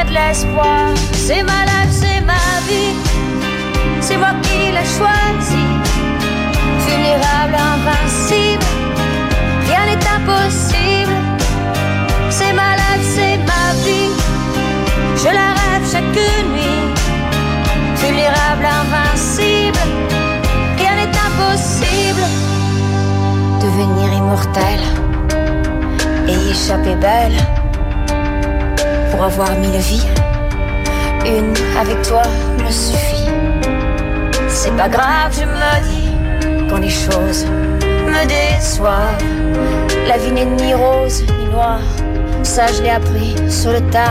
de l'espoir. C'est ma life, c'est ma vie. C'est moi qui l'ai choisi. Vulnérable, invincible. Rien n'est impossible. C'est ma life, c'est ma vie. Je la rêve chaque nuit. Vulnérable, invincible. Rien n'est impossible. Devenir immortel et y échapper belle. Pour avoir 1000 vies, une avec toi me suffit. C'est pas grave, je me dis, quand les choses me déçoivent. La vie n'est ni rose ni noire, ça je l'ai appris sur le tas.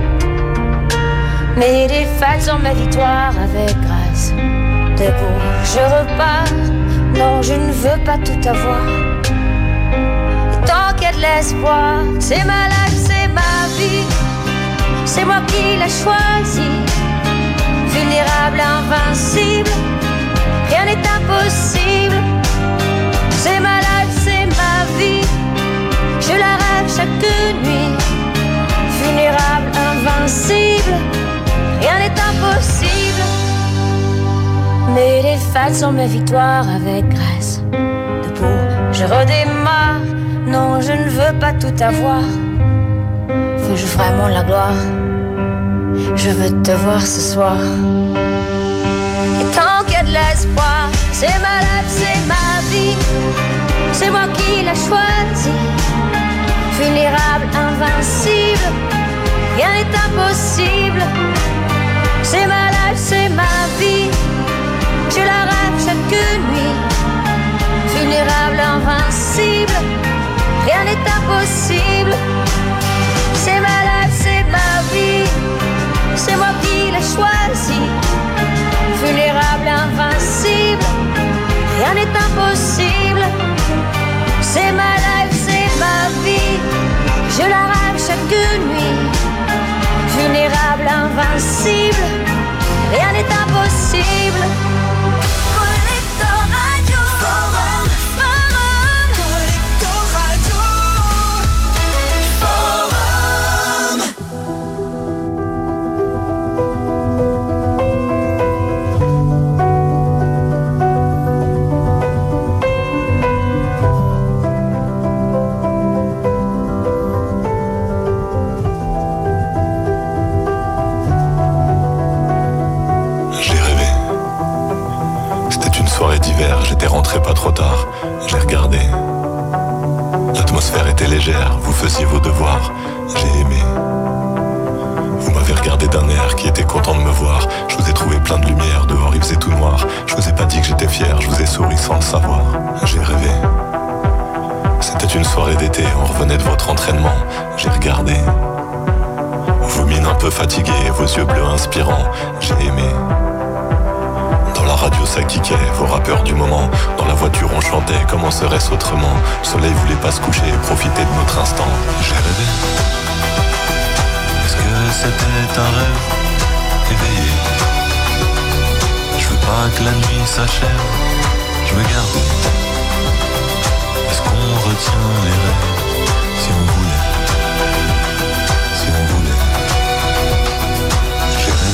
Mes défaites sont mes victoires avec grâce. Debout, je repars. Non, je ne veux pas tout avoir. Et tant qu'il y a de l'espoir, c'est ma life, c'est ma vie. C'est moi qui l'ai choisi. Vulnérable, invincible. Rien n'est impossible. C'est ma life, c'est ma vie. Je la rêve chaque nuit. Vulnérable, invincible. Rien n'est impossible. Mes défaites sont mes victoires avec grâce. Debout, je redémarre. Non, je ne veux pas tout avoir. Veux-je vraiment la gloire? Je veux te voir ce soir. Et tant qu'il y a de l'espoir, c'est ma life, c'est ma vie. C'est moi qui l'ai choisi. Vulnérable, invincible. Rien n'est impossible. C'est ma life, c'est ma vie. Je la rêve chaque nuit. Vulnérable, invincible. Rien n'est impossible. C'est ma life, c'est ma vie. C'est moi qui l'ai choisi. Vulnérable, invincible. Rien n'est impossible. C'est ma life, c'est ma vie. Je la rêve chaque nuit. Vulnérable, invincible. Rien n'est impossible. Collector Radio. Forum. Collector Radio. Forum. J'étais rentré pas trop tard, j'ai regardé. L'atmosphère était légère, vous faisiez vos devoirs, j'ai aimé. Vous m'avez regardé d'un air qui était content de me voir. Je vous ai trouvé plein de lumière, dehors il faisait tout noir. Je vous ai pas dit que j'étais fier, je vous ai souri sans le savoir. J'ai rêvé. C'était une soirée d'été, on revenait de votre entraînement. J'ai regardé. Vos mines un peu fatiguées, vos yeux bleus inspirants, j'ai aimé. Dans la radio ça kickait, vos rappeurs du moment. Dans la voiture on chantait, comment serait-ce autrement? Le soleil voulait pas se coucher, profiter de notre instant. J'ai rêvé. Est-ce que c'était un rêve éveillé? Je veux pas que la nuit s'achève, je me garde. Est-ce qu'on retient les rêves si on voulait?